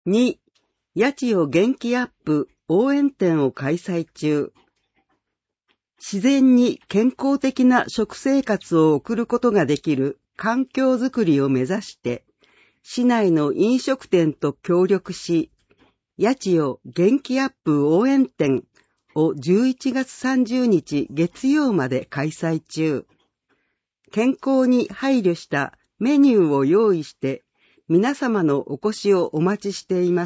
2、八千代元気アップ応援展を開催中。自然に健康的な食生活を送ることができる環境づくりを目指して、市内の飲食店と協力し、八千代元気アップ応援展を11月30日月曜まで開催中。健康に配慮したメニューを用意して、皆様のお越しをお待ちしています。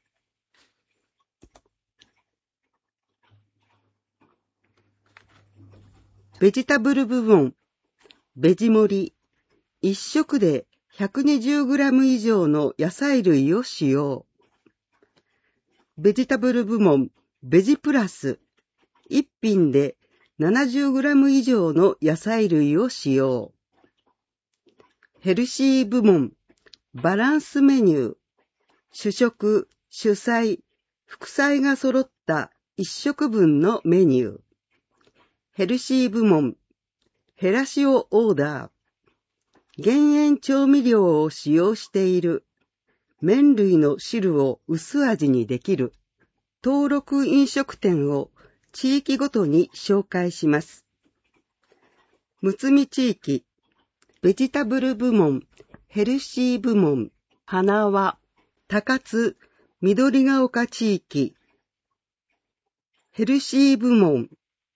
ベジタブル部門、ベジ盛り、1食で 120g 以上の野菜類を使用。ベジタブル部門、ベジプラス、1品で 70g 以上の野菜類を使用。ヘルシー部門、バランスメニュー、主食、主菜、副菜が揃った1食分のメニュー。ヘルシー部門、ヘラシオオーダー。減塩調味料を使用している。麺類の汁を薄味にできる。登録飲食店を地域ごとに紹介します。むつみ地域、ベジタブル部門、ヘルシー部門、花輪、高津、緑が丘地域。ヘルシー部門、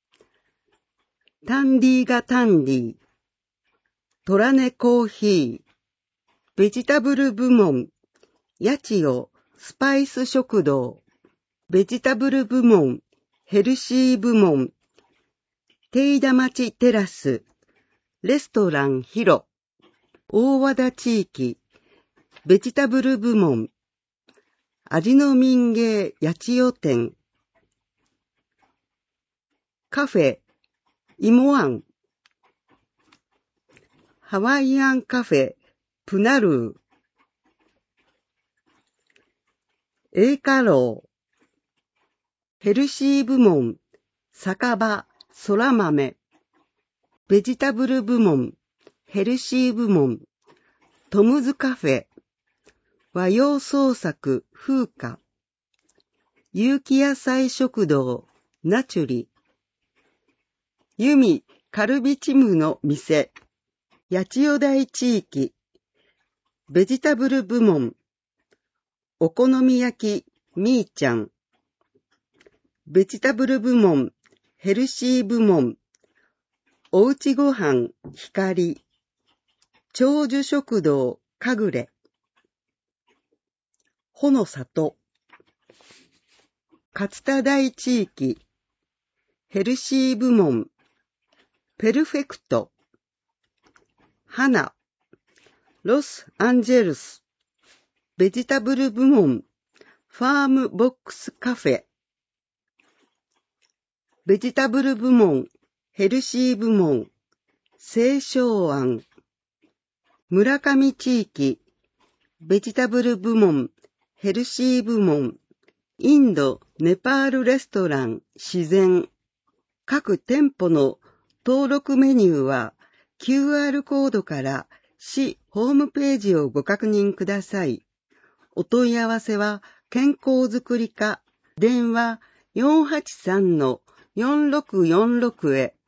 タンディーがタンディー、トラネコーヒー、ベジタブル部門、八千代、スパイス食堂、ベジタブル部門、ヘルシー部門、テイダ町テラス、レストランヒロ、大和田地域、ベジタブル部門、味の民芸八千代店、カフェ、イモアン、ハワイアンカフェ、プナルー、エーカロー、ヘルシー部門、酒場、空豆、ベジタブル部門、ヘルシー部門、トムズカフェ、和洋創作、風花、有機野菜食堂、ナチュリ、ユミカルビチムの店、八千代台地域、ベジタブル部門、お好み焼き、みーちゃん、ベジタブル部門、ヘルシー部門、おうちごはん、光、長寿食堂、かぐれ、ほの里、勝田台地域、ヘルシー部門、ペルフェクト、花、ロスアンジェルス、ベジタブル部門、ファームボックスカフェ、ベジタブル部門、ヘルシー部門、清少庵、村上地域、ベジタブル部門、ヘルシー部門、インド・ネパールレストラン、自然。各店舗の登録メニューは QR コードから市ホームページをご確認ください。お問い合わせは健康づくり課、電話483-4646へ。